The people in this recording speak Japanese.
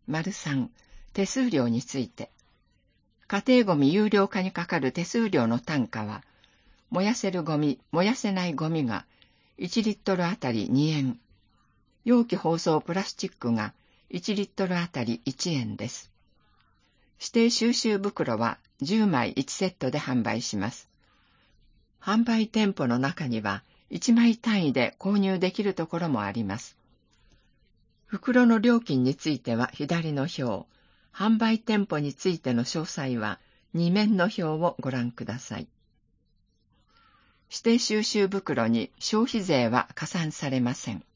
3、手数料について。家庭ゴミ有料化にかかる手数料の単価は、燃やせるゴミ、燃やせないゴミが1リットルあたり2円、容器包装プラスチックが1リットルあたり1円です。指定収集袋は10枚1セットで販売します。販売店舗の中には1枚単位で購入できるところもあります。袋の料金については左の表、販売店舗についての詳細は2面の表をご覧ください。指定収集袋に消費税は加算されません。